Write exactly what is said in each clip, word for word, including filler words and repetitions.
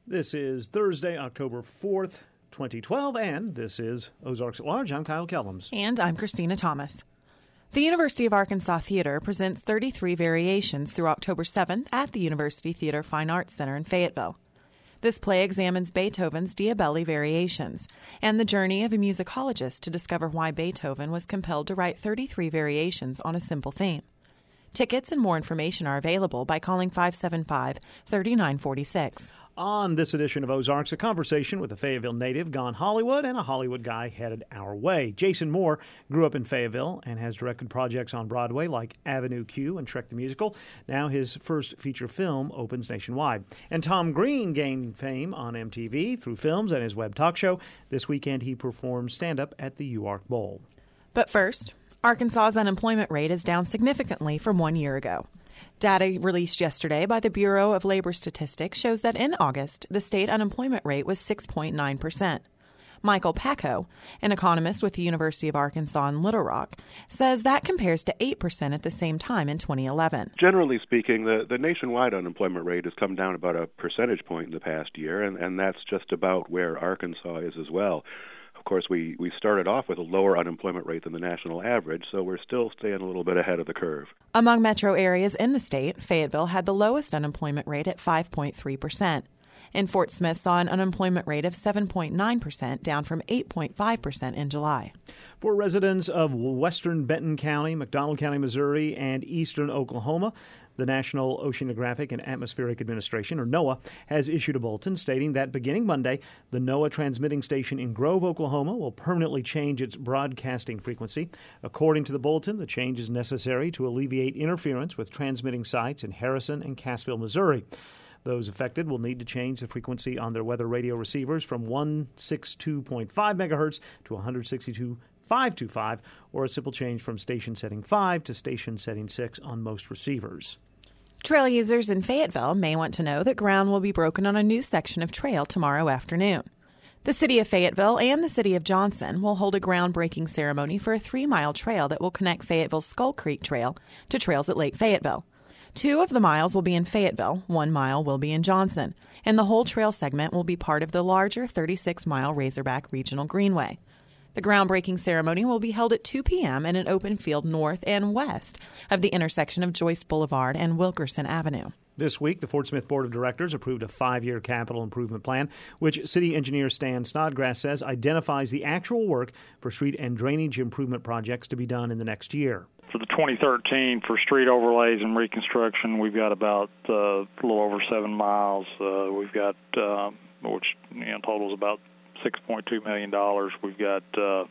This is Thursday, October fourth, twenty twelve, and this is Ozarks at Large. I'm Kyle Kellums. And I'm Christina Thomas. The University of Arkansas Theater presents thirty-three variations through October seventh at the University Theater Fine Arts Center in Fayetteville. This play examines Beethoven's Diabelli Variations and the journey of a musicologist to discover why Beethoven was compelled to write thirty-three variations on a simple theme. Tickets and more information are available by calling five seven five, three nine four six. On this edition of Ozarks, a conversation with a Fayetteville native gone Hollywood and a Hollywood guy headed our way. Jason Moore grew up in Fayetteville and has directed projects on Broadway like Avenue Q and Shrek the Musical. Now his first feature film opens nationwide. And Tom Green gained fame on M T V through films and his web talk show. This weekend he performed stand-up at the U Ark Bowl. But first, Arkansas's unemployment rate is down significantly from one year ago. Data released yesterday by the Bureau of Labor Statistics shows that in August, the state unemployment rate was six point nine percent. Michael Packo, an economist with the University of Arkansas in Little Rock, says that compares to eight percent at the same time in twenty eleven. Generally speaking, the, the nationwide unemployment rate has come down about a percentage point in the past year, and, and that's just about where Arkansas is as well. Of course, we, we started off with a lower unemployment rate than the national average, so we're still staying a little bit ahead of the curve. Among metro areas in the state, Fayetteville had the lowest unemployment rate at five point three percent. And Fort Smith saw an unemployment rate of seven point nine percent, down from eight point five percent in July. For residents of western Benton County, McDonald County, Missouri, and eastern Oklahoma, the National Oceanographic and Atmospheric Administration, or NOAA, has issued a bulletin stating that beginning Monday, the NOAA transmitting station in Grove, Oklahoma, will permanently change its broadcasting frequency. According to the bulletin, the change is necessary to alleviate interference with transmitting sites in Harrison and Cassville, Missouri. Those affected will need to change the frequency on their weather radio receivers from one sixty-two point five megahertz to one sixty-two point five twenty-five, or a simple change from station setting five to station setting six on most receivers. Trail users in Fayetteville may want to know that ground will be broken on a new section of trail tomorrow afternoon. The City of Fayetteville and the City of Johnson will hold a groundbreaking ceremony for a three-mile trail that will connect Fayetteville's Skull Creek Trail to trails at Lake Fayetteville. Two of the miles will be in Fayetteville, one mile will be in Johnson, and the whole trail segment will be part of the larger thirty-six mile Razorback Regional Greenway. The groundbreaking ceremony will be held at two p.m. in an open field north and west of the intersection of Joyce Boulevard and Wilkerson Avenue. This week, the Fort Smith Board of Directors approved a five-year capital improvement plan, which City Engineer Stan Snodgrass says identifies the actual work for street and drainage improvement projects to be done in the next year. For the twenty thirteen, for street overlays and reconstruction, we've got about uh, a little over seven miles. Uh, we've got, uh, which you know, totals about six point two million dollars. We've got uh,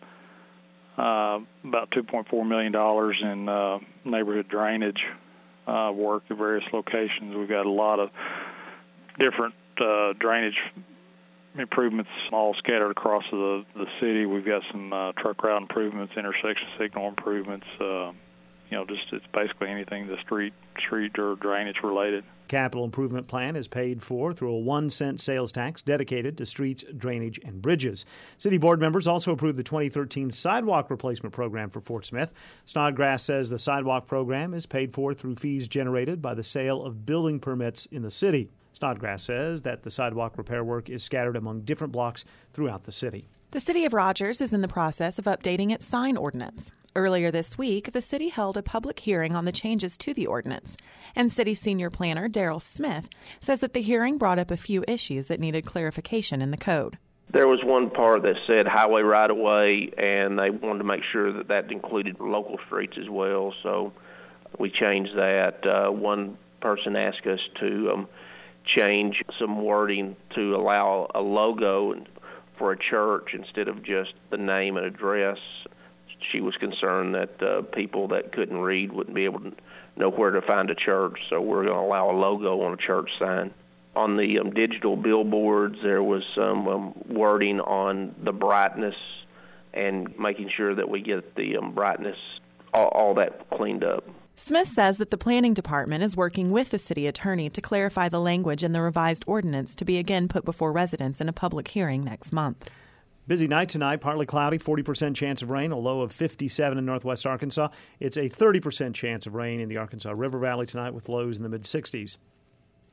uh, about two point four million dollars in uh, neighborhood drainage uh, work at various locations. We've got a lot of different uh, drainage improvements all scattered across the, the city. We've got some uh, truck route improvements, intersection signal improvements. Uh, you know, just it's basically anything the street, street or drainage related. Capital Improvement Plan is paid for through a one cent sales tax dedicated to streets, drainage, and bridges. City board members also approved the twenty thirteen sidewalk replacement program for Fort Smith. Snodgrass says the sidewalk program is paid for through fees generated by the sale of building permits in the city. Snodgrass says that the sidewalk repair work is scattered among different blocks throughout the city. The City of Rogers is in the process of updating its sign ordinance. Earlier this week, the city held a public hearing on the changes to the ordinance, and city senior planner Daryl Smith says that the hearing brought up a few issues that needed clarification in the code. There was one part that said highway right-of-way, and they wanted to make sure that that included local streets as well, so we changed that. Uh, one person asked us to um, change some wording to allow a logo for a church instead of just the name and address. She was concerned that uh, people that couldn't read wouldn't be able to know where to find a church, so we're going to allow a logo on a church sign. On the um, digital billboards, there was some um, wording on the brightness and making sure that we get the um, brightness, all, all that cleaned up. Smith says that the planning department is working with the city attorney to clarify the language in the revised ordinance to be again put before residents in a public hearing next month. Busy night tonight, partly cloudy, forty percent chance of rain, a low of fifty-seven in northwest Arkansas. It's a thirty percent chance of rain in the Arkansas River Valley tonight with lows in the mid-sixties.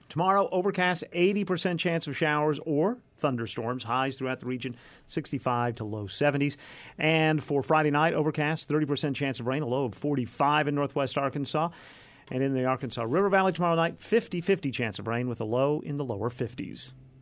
Tomorrow, overcast, eighty percent chance of showers or thunderstorms. Highs throughout the region, sixty-five to low seventies. And for Friday night, overcast, thirty percent chance of rain, a low of forty-five in northwest Arkansas. And in the Arkansas River Valley tomorrow night, fifty-fifty chance of rain with a low in the lower fifties.